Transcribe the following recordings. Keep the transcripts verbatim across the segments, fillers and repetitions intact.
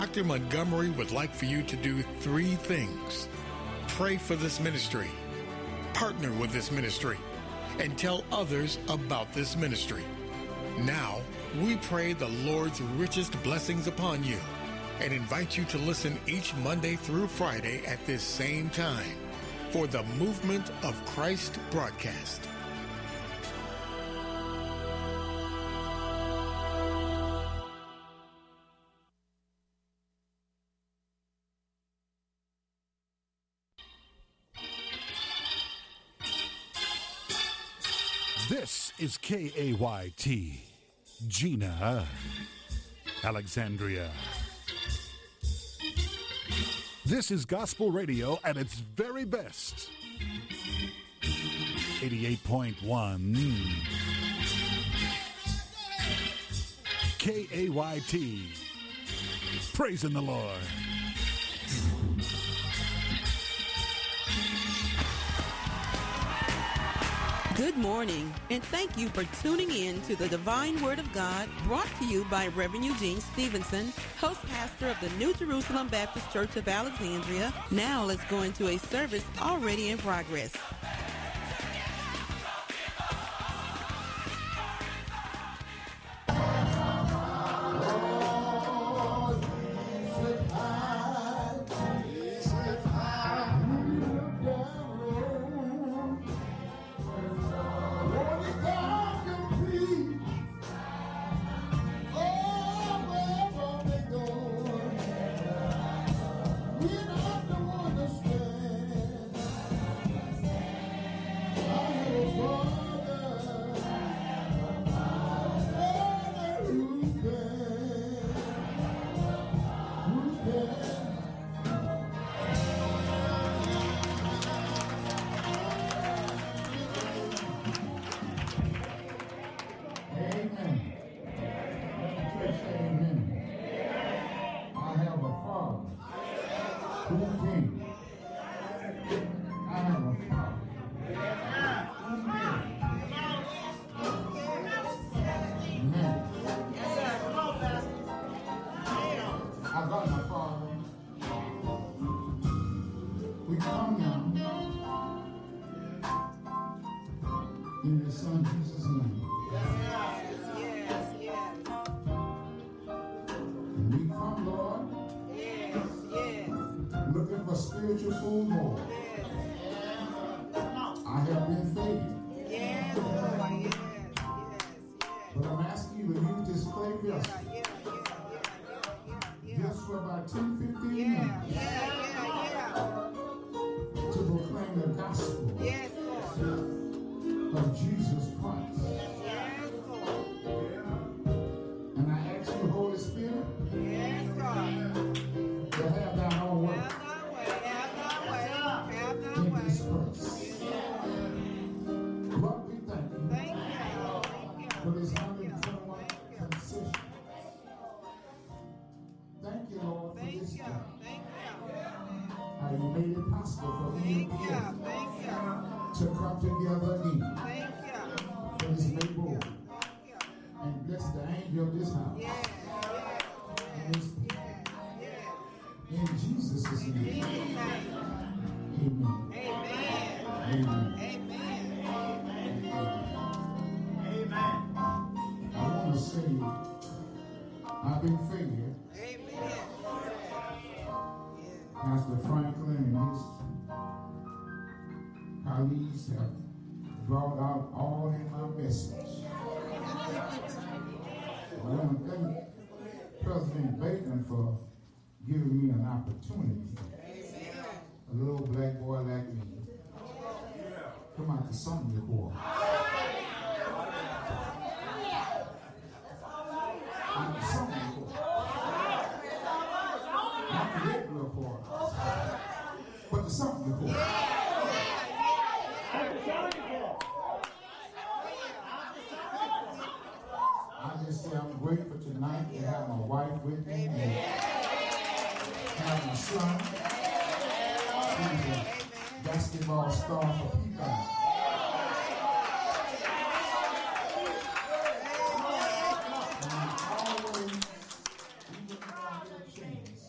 Doctor Montgomery would like for you to do three things. Pray for this ministry, partner with this ministry, and tell others about this ministry. Now, we pray the Lord's richest blessings upon you and invite you to listen each Monday through Friday at this same time for the Movement of Christ broadcast. This is K A Y T, Gina, Alexandria. This is gospel radio at its very best. eighty-eight point one K A Y T, praising the Lord. Good morning, and thank you for tuning in to the Divine Word of God, brought to you by Reverend Eugene Stevenson, host pastor of the New Jerusalem Baptist Church of Alexandria. Now let's go into a service already in progress. Giving me an opportunity. A little black boy like me. Come out to something to pour. I'm something to pour. Not the regular pour. But the something to pour. I just say I'm grateful tonight to have my wife with me. And have my son. He's a basketball star for Peacock. And always, even when I get a chance,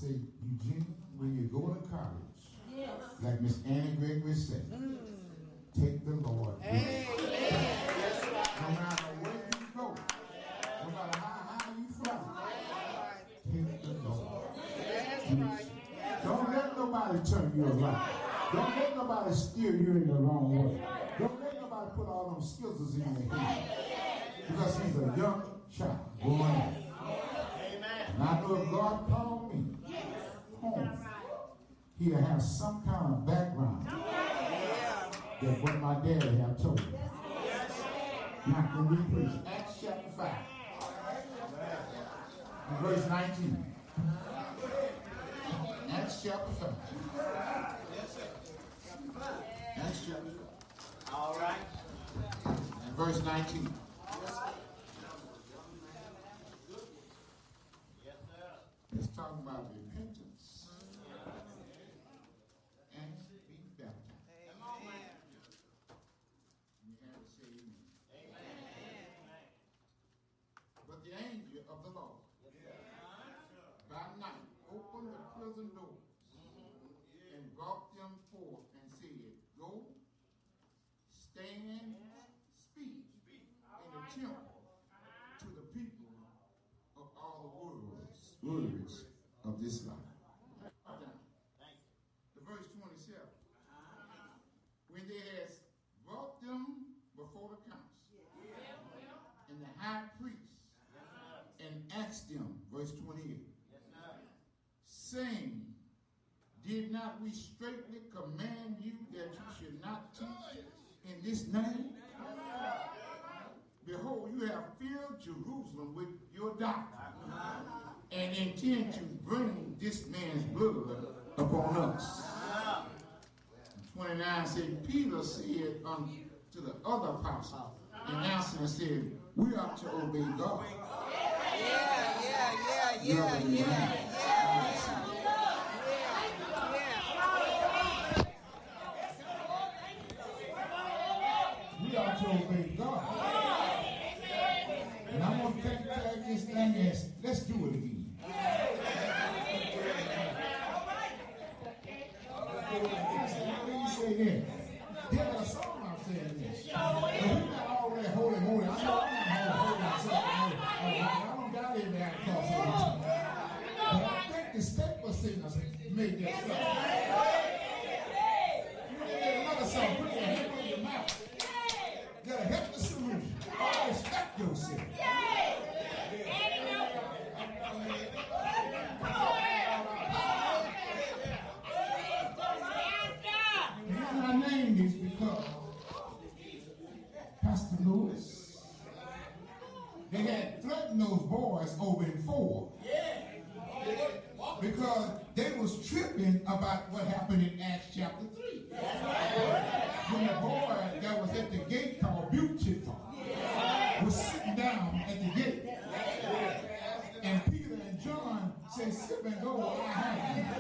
say, Eugene, when you go to college, yes. like Miss Annie Gregory said, mm. take the Lord with you. No matter where you go, no matter how high you fly, take the Lord. That's right. Don't let nobody turn you around. Don't let nobody steer you in the wrong way. Don't let nobody put all them skills in your head. Because he's a young child born out. And I know if God called me home, he'll have some kind of background that what my daddy have told me. Now can we preach Acts chapter five and verse nineteen. Acts chapter five. Acts chapter five. All right. And verse nineteen. It's talking about repentance and be baptized. Amen. You have to say amen. Amen. But the angel of the Lord by night opened the prison doors and brought them forth and said, go, stand, speak in the temple to the people of all the worlds. Words of this life. The verse twenty-seven. When they had brought them before the council and the high priest and asked them, verse twenty-eight, saying, did not we straightly command you that you should not teach in this name? Behold, you have filled Jerusalem with your doctrine and intend to bring this man's blood upon us. twenty-nine said, Peter said unto the other apostles, and answered and said, we are to obey God. Yeah, yeah, yeah, yeah, yeah, yeah. We are to obey God. And I'm going to take this thing as, let's do it again. How do you say that? There's a song I'm saying this. But we're not all that holy moly. I'm not holy myself. I don't got any that cross all the time. But I think the staple singers made that song. You need another song. Put your hand on your mouth. You gotta help the solution. Or respect yourself. I named this because Pastor Lewis, they had threatened those boys over in Ford because they was tripping about what happened in Acts chapter three. When the boy that was at the gate called Beautiful was sitting down at the gate, and Peter and John said, "Sip and go while I have you."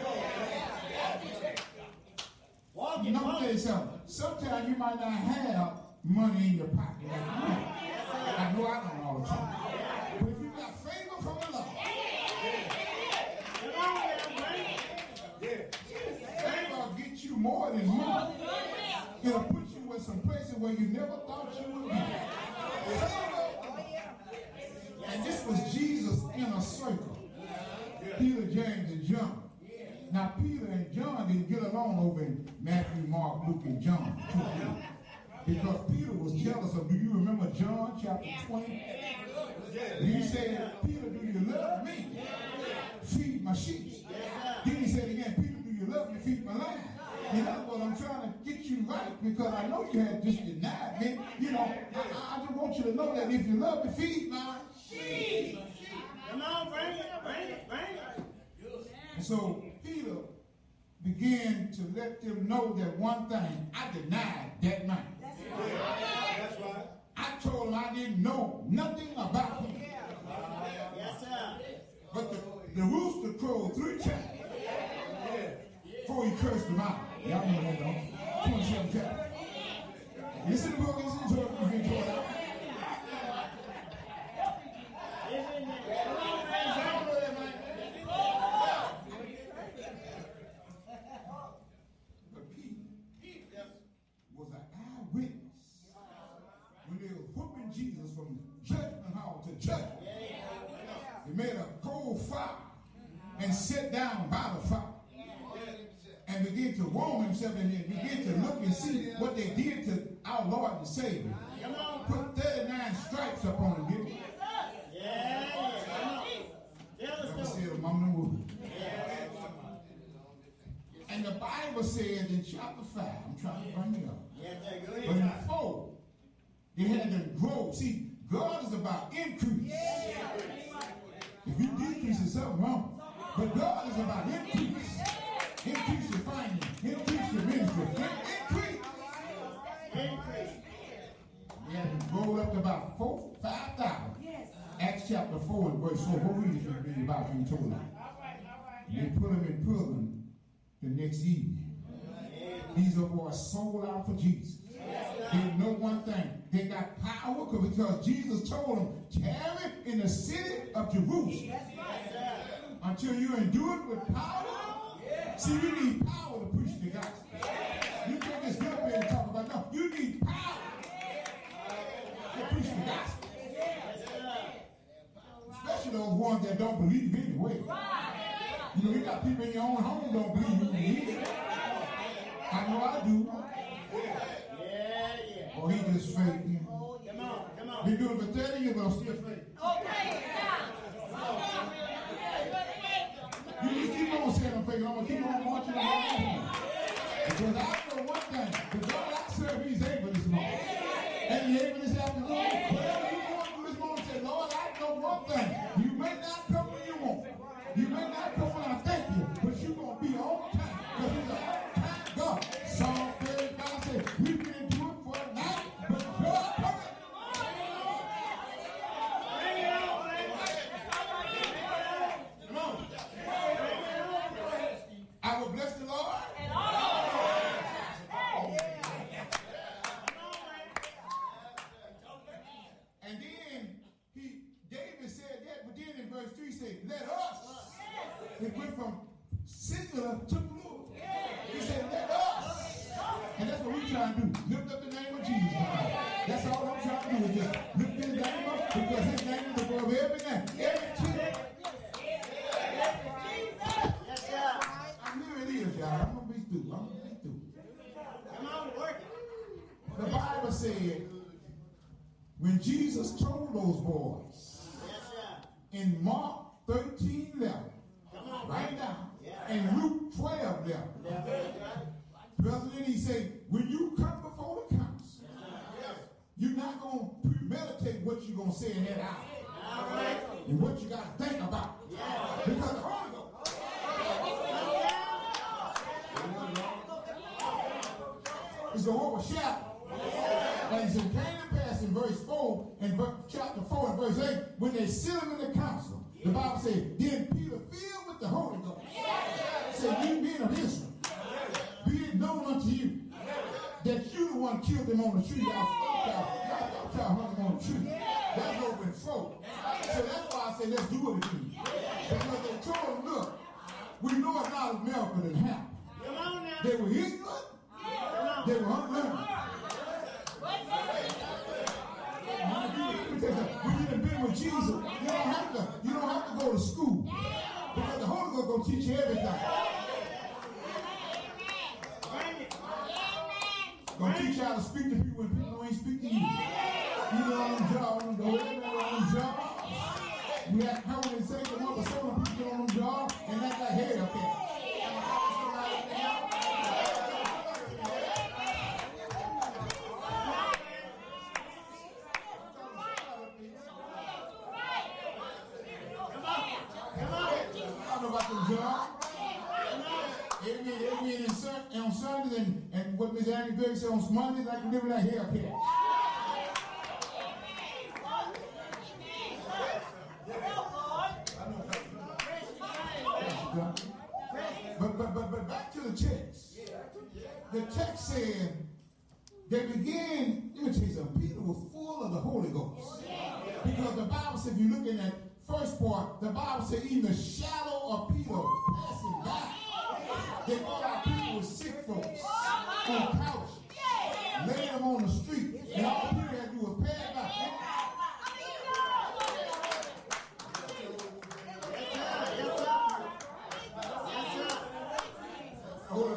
You know, let me tell you something. Sometimes you might not have money in your pocket. I know I don't all the time. But if you got favor from the Lord, favor will get you more than money. It'll put you in some places where you never thought you would be. And this was Jesus in a circle. Peter, James, and John. Now, Peter and John didn't get along over in Matthew, Mark, Luke, and John. Because Peter was jealous of, do you remember John chapter twenty? He said, Peter, do you love me? Feed my sheep. Then he said again, Peter, do you love me? Feed my lamb. In other words, I'm trying to get you right because I know you had just denied me. You know, I, I just want you to know that if you love me, feed my sheep. Come on, bring it, bring it, bring it. And so Peter began to let them know that one thing, I denied that man. That's right. That's right. I told him I didn't know nothing about him. Yes, sir. But the, the rooster crowed three times before he cursed them out. Y'all know that, don't you? twenty-seven chapter. Listen to the book, listen to it, you can enjoy it out. and sit down by the fire and begin to warm himself and begin to look and see what they did to our Lord and Savior. Put thirty-nine stripes upon him. Let me see it among the wood. And the Bible says in chapter five, I'm trying to bring it up. But in four, they had them grow. See, God is about increase. If you decrease, there's something wrong. But God is about increase. Increase your finance. Increase your ministry. Increase. Increase. We had them grow up to about four, five thousand. Acts chapter four and verse four. What read it for me about you told them? They put them in prison the next evening. These are boys sold out for Jesus. They know one thing. They got power because Jesus told them, tarry in the city of Jerusalem until you endure it with power. See, you need power to preach the gospel. You can't just get up here and talk about, no, you need power to preach the gospel. Especially those ones that don't believe anyway. You know, you got people in your own home don't believe you believe it. I know I do. Yeah, yeah. Or he just fake. You know. Come on, come on. Been doing it for thirty years, but I'm still fake. Okay, you just keep on saying I'm fake. I'm going to keep on marching on. Because I know one thing. The God I serve, he's able this morning. And he's able this afternoon. Whatever you want to do this morning, say, Lord, I know one thing. You may not come when you want. You may not come when I thank you, but you're going to be on time. Because he's an on-time God. Psalm thirty-five says, we can do it for a night, but God coming. Come on. I will bless the Lord. And all And then he, David said that, but then in verse three said, let us. It went from singular to plural. He said, let us. And that's what we're trying to do. Lift up the name of Jesus. That's all I'm trying to do is just lift his name up because his name is above every name. Every child. I'm here it is, y'all. I'm going to be through. I'm going to be through. Come on, work it. The Bible said, when Jesus told those boys in Mark thirteen eleven, right now, and Luke twelve eleven, President, he said, when you come before the council, you're not going to premeditate what you're going to say in that hour. And what you got to think about. Because the Holy Ghost is going to overshadow. And it came to pass in verse four, and chapter four and verse eight, when they sit him in the council, the Bible said, then Peter filled with the Holy Ghost said, you men of Israel, be it known unto you that you the one killed him on the tree. Y'all thought y'all hung him on the tree. That's over in four. So that's why I say let's do it again. Because they told him, look, we know it's not a miracle that happened. They were ignorant. They were unlearned. When you've been with Jesus, you don't have to, you don't have to go to school. Because the Holy Ghost will teach you everything. Gonna teach you how to speak to people when people ain't speak to you. Even on them jobs, on them jobs. We have come and say to them, but some of the people on them jobs and act like, hey, okay. About the job. Amen. Amen. And on Sundays and, and what Miss Annie Gregg said on Mondays, I can live in that haircut. But, but, but, but back to the text. The text said, they began, let me tell you something, Peter was full of the Holy Ghost. Because the Bible said, if you're looking at first part, the Bible said even the shadow of Peter passing by. They thought our people were sick folks on couches, laying them on the street, and all Peter had to do was pass by.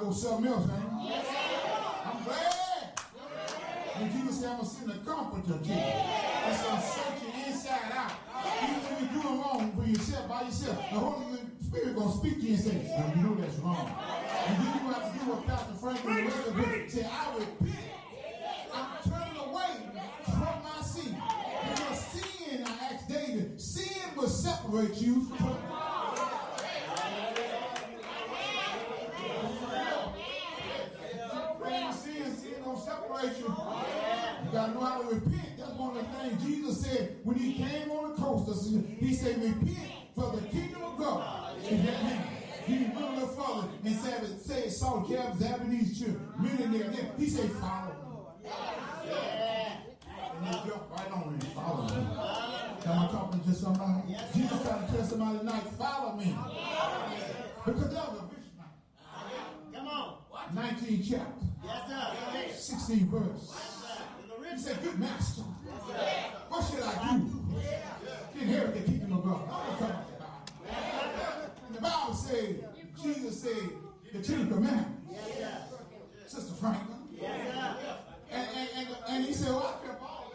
know something else, ain't you? I'm glad. When Jesus said, I'm going to send a comforter to you. It's going to search you inside out. Even when you're doing wrong for yourself, by yourself, the Holy Spirit going to speak to you and say, no, you know that's wrong. And then you're going to have to do what Pastor Franklin Weatherby said, I repent. I'm turning away from my sin. Because sin, I asked David, sin will separate you from sin. Sin will separate you. You got to know how to repent. That's one of the things Jesus said when he came on the coast. He said, repent, for the kingdom of God is at hand. He went a little further and said, say, saw Japanese children, men in there. He said, follow me. Yeah. And they jumped right on and follow me. Am I talking to somebody? Jesus tried to tell somebody tonight, follow me. Because that was a rich man. Come on. nineteenth chapter. Yes, sir. sixteenth verse. He said, good master, what should I do to inherit the kingdom of God? I'm talking about the Bible. And the Bible said, Jesus said, the Ten Commandments. Sister Franklin. And, and, and, and he said, well, I kept all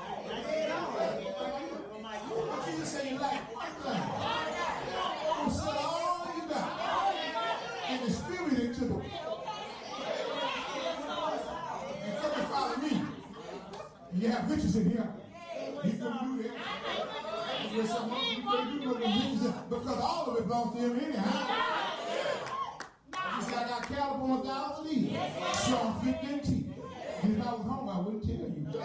that. But Jesus said, you like one thing. You sell all you got. And distribute it to the people. And come and follow me. And you have riches in here. He's going to do that. There's something you can do with the riches because all of it belongs to him anyhow. He said, I got cattle on a thousand leaves. Psalm fifteen. And if I was home, I wouldn't tell you. But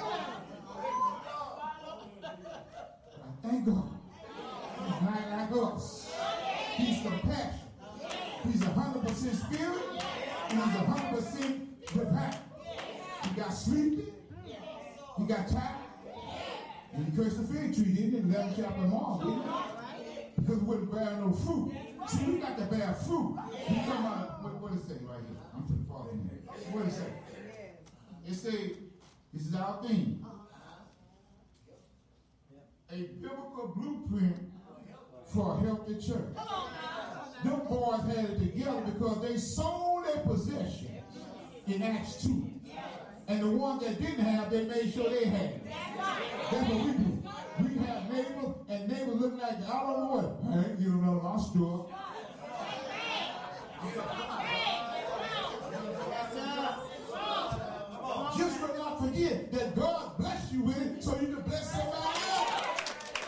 I thank God. He's not like us. He's compassion. He's one hundred percent spirit. And he's one hundred percent divine. He got sleepy. He got tired. And he cursed the fig tree, didn't he? In eleventh chapter of Mark, didn't he? Because it wouldn't bear no fruit. See, we got to bear fruit. We come out, what, what does it say right here? I'm putting fall in there. What does it say? It says, this is our theme. A biblical blueprint for a healthy church. Them boys had it together because they sold their possessions in Acts two. And the ones that didn't have, they made sure they had it. That's what we do. We have neighbors, and neighbors look like, I don't know what. I ain't giving out of my store. Just for not forget that God bless you with it so you can bless somebody else.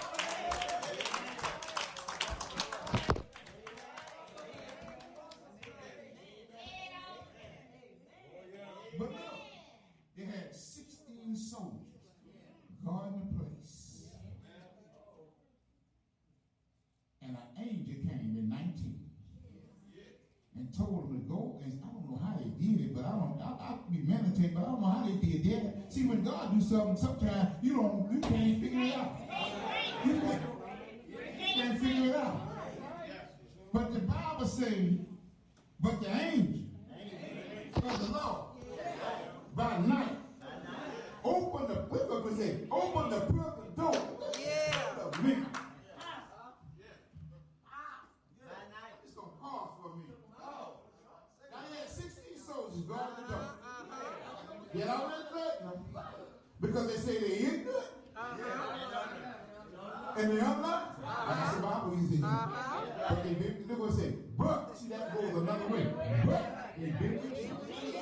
But no, they had sixteen soldiers guarding the place. And an angel came in nineteen and told them to go. And I don't know how they did it, but I don't. I, I be meditating, but I don't know how they did that. See, when God do something, sometimes you don't. You can't figure it out. You can't, you can't figure it out. But the Bible says, but the angel of the Lord by night open the. What does it say? Open the prison door. Yeah. A minute. It's gonna pause for me. Now he had sixteen soldiers guarding the door. They had already threatened them because they say they ignorant and they unlearned. That's the Bible easy. But they didn't do what they say. But see, that goes another way. But they didn't.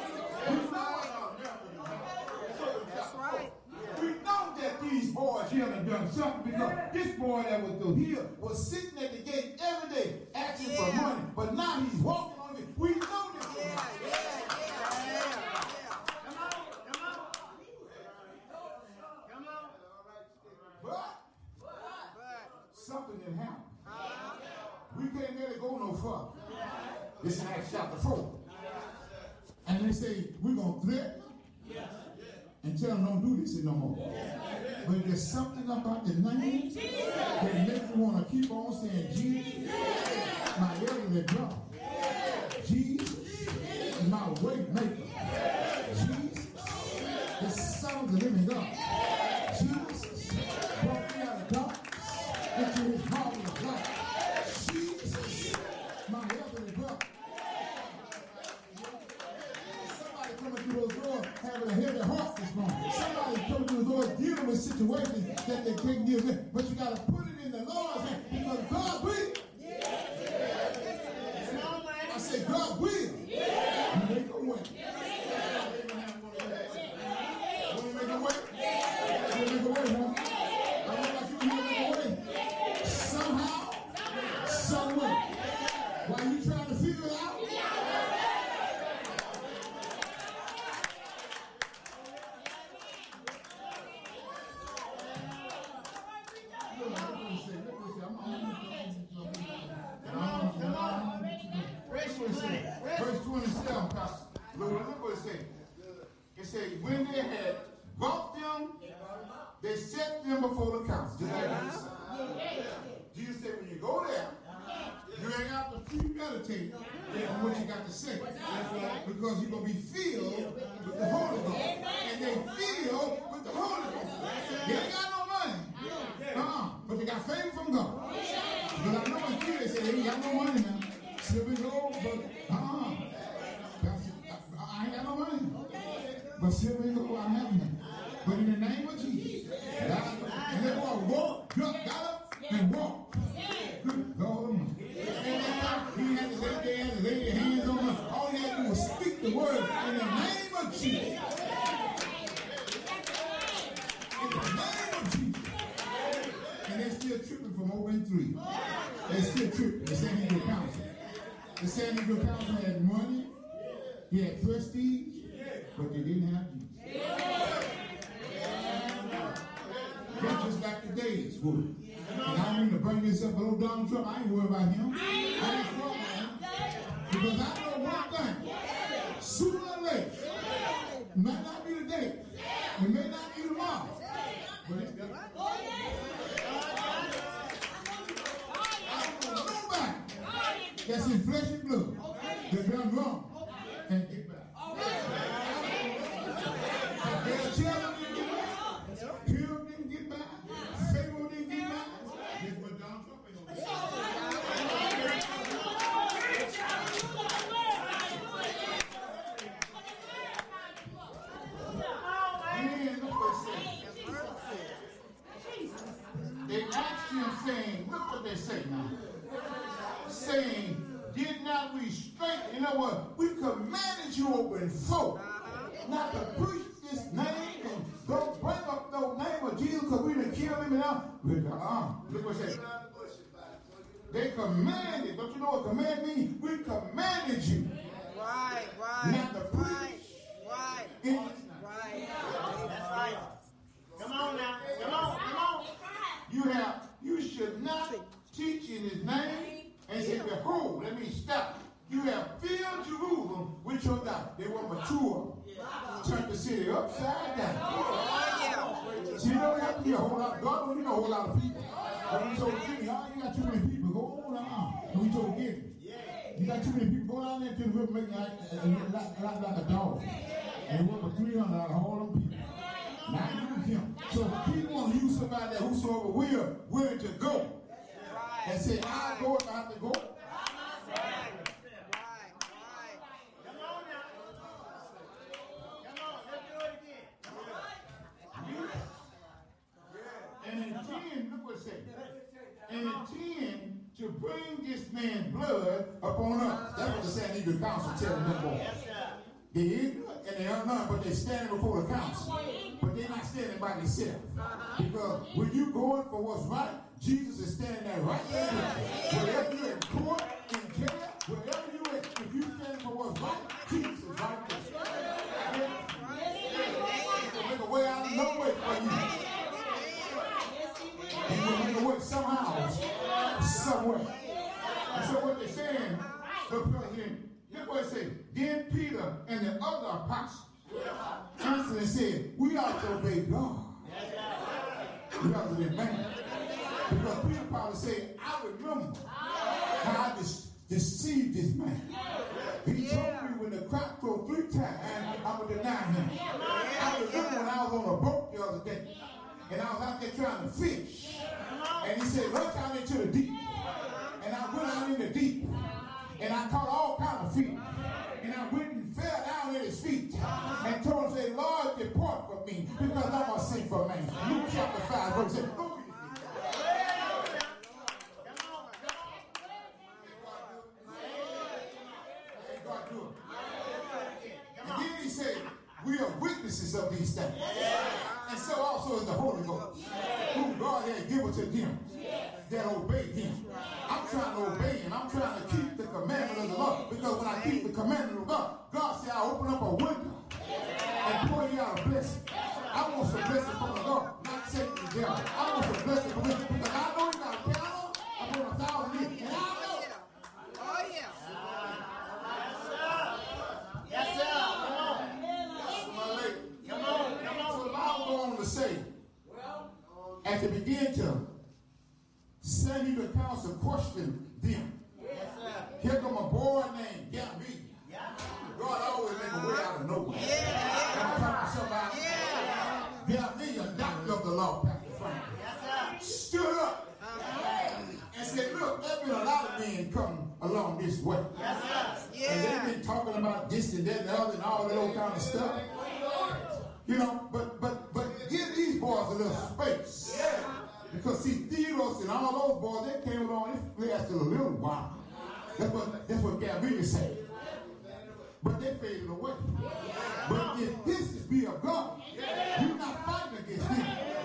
That's right. We know that these boys here have done something because this boy that was through here was sitting at the gate every day asking yeah. for money, but now he's walking on it. We know this. Yeah, yeah, yeah, yeah, yeah. Come on, come on, come on. But, but something didn't happen. Uh-huh. We can't let it go no further. This is Acts chapter four, and they say we're gonna threaten them. Yes. And tell them don't do this no more. Yes. But there's something about the name that makes you want to keep on saying Jesus, yes. my elderly brother. Yes. Jesus is my way maker. Yes. Jesus, the Son of the living God. Yes. Jesus brought me out of darkness into his marvelous light. Jesus, my elderly brother. got to put it in the Lord's hand because God will. I said, God will. You make a way. Want to make a way? Want to make a way, huh? I want like you to make a way. Somehow, some way. While you trying to figure it out, verse twenty-seven, Pastor. Look, look what it says. It says, when they had brought them, they set them before the council. Just like Jesus said, when you go there, you ain't got to premeditate on what you got to say. Because you're going to be filled with the Holy Ghost. And they filled with the Holy Ghost. They ain't got no money. Uh-uh. But they got favor from God. But I know in here they say, they ain't got no money now. Still be low, but uh-uh. I ain't got no money. But still be low, I have none. But in the name of Jesus, and they want to walk, got up and walk. Good God Almighty. He had to lay their hands, lay their hands on them. All he had to do was speak the word in the name of Jesus. In the name of Jesus. And they're still tripping from over in three. They're still tripping. The San Diego Council. The San Diego Council had money, he had prestige, but they didn't have Jesus. That's just like the days would. And I mean to bring this up, little Donald Trump, I ain't worried about him. I ain't worried about him. Because I know one thing. Sooner or later, it might not be today, it may not be tomorrow, but it's got that's in flesh and blood. They've done wrong. And get back. Their children didn't get back. Hill didn't get back. Pharaoh didn't get back. That's what Donald Trump ain't gonna do. Then look what it says. They asked him saying, look what they say now. Saying, did not we strengthen, you know what, we commanded you open folk not to preach this name and don't bring up no name of Jesus because we done killed him and all. Uh, look what it says. They commanded, don't you know what command means? We commanded you. Right, right. Not to preach. Right, It, right. That's right. Come on now. Come on, come on. you have, you should not teach in his name. And said, behold, let me stop. You have filled Jerusalem with your doubt. They were mature. Turned the city upside down. See, you don't have to be a whole lot. God don't need a whole lot of people. But we told Jimmy, oh, you got too many people. Go on down. And we told Gibby, you got too many people. Go down there to the river, make it like, like, like, like a dog. And it went for three hundred out of all them people. Now use him. So people want to use somebody that whosoever will, willing to go. And say, I'll go if I have to go. Right, right. Come on now. Come on, let's do it again. And intend, look what it says. And intend to bring this man's blood upon us. That's what the San Diego Council telling them boys. They're ignorant and they are none, but they're standing before the council. But they're not standing by themselves. Because when you going for what's right, Jesus is standing there right there. Wherever you're in court, in jail, wherever you're at, if you're standing for what's right, Jesus is right there. He'll make a way out of no way for you. He will make a way somehow, somewhere. And so what they're saying, the president, look what it says. Then Peter and the other apostles answered and said, we ought to obey God. We ought to obey man. Because Peter probably said, I remember how I de- deceived this man. He told me when the crop crowed three times, I would deny him. I remember when I was on a boat the other day, and I was out there trying to fish. And he said, look out into the deep. And I went out in the deep, and I caught all kinds of fish. And I went and fell down at his feet and told him, say, Lord, depart from me, because I'm a sinful man. Luke chapter five, verse eight. Go get your feet. witnesses of these things. And so also is the Holy Ghost, whom God had given to them that obey him. I'm trying to obey him. I'm trying to keep the commandment of the Lord. Because when I keep the commandment of God, God said, I'll open up a window and pour you out a blessing. I want some blessing from the Lord, not Satan the devil. I want some blessing from him. Because I know he got a cattle upon a thousand years. And I know. Oh, yeah. Yes, sir. Come on. That's my lady. Come on. Come on. So the Bible goes on to say, as they begin to send you to counsel, question them. Yes, sir. Here come a boy named Gambia. God always make a way out of nowhere. Yeah. And I'm talking to somebody. Yeah. Gambia, doctor of the law, Pastor Frank, Yes, sir. stood up and said, look, there's been a lot of men come along this way. Yes, sir. And they've been talking about this and that and the other and all that old kind of stuff. You know, but but but give these boys a little space. Yeah. Because see, Theodos and all those boys, they came along, they lasted a little while. That's what that's what Gabriel said. But they faded away. But if this is be of God, you're not fighting against him.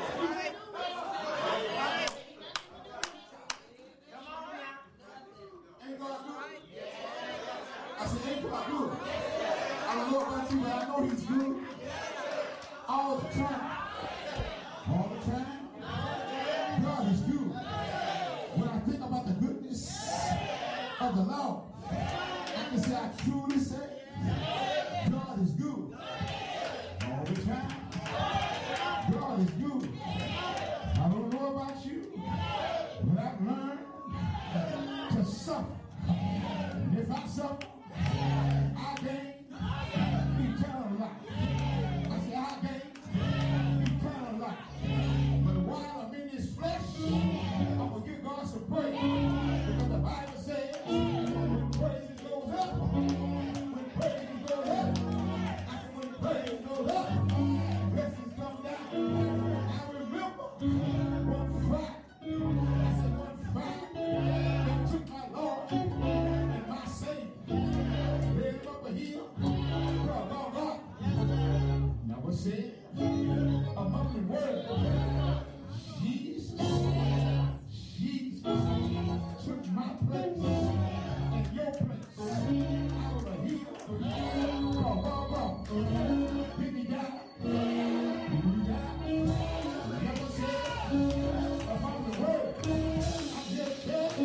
Ain't God good? I said, ain't God good? I don't know about you, but I know he's good. All the time. All the time. God is good. When I think about the goodness of the Lord, I can say I truly say, God is good. All the time. God is good. I don't know about you, but I've learned to suffer. And if I suffer, I gain eternal life. I say I gain eternal life. But while I'm in this flesh, I'm going to give God some praise. Because the Bible says, when praise goes up, when praise goes up, I said when praise goes up, blessings come down. I remember one Friday. I said one Friday, they took my Lord and my Savior, laid him up a hill, brought God rock. Now what's said? Among the word, Jesus, Jesus took my place and your place out of a hill called Golgotha. Did he die? Did he die? Never said among the word. I said, that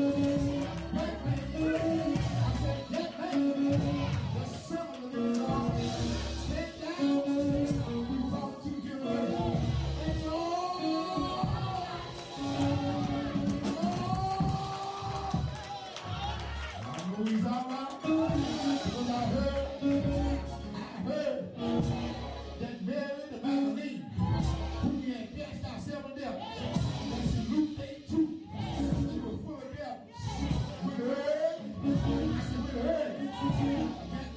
man. I said, that man. The son of the living God. Take down. We brought two generations. And Lord, I know he's all right. Because I heard, I heard that Mary the Magdalene, who he had cast out seven devils, that's in Luke eight two, she was full of devils. With her, I said, with her,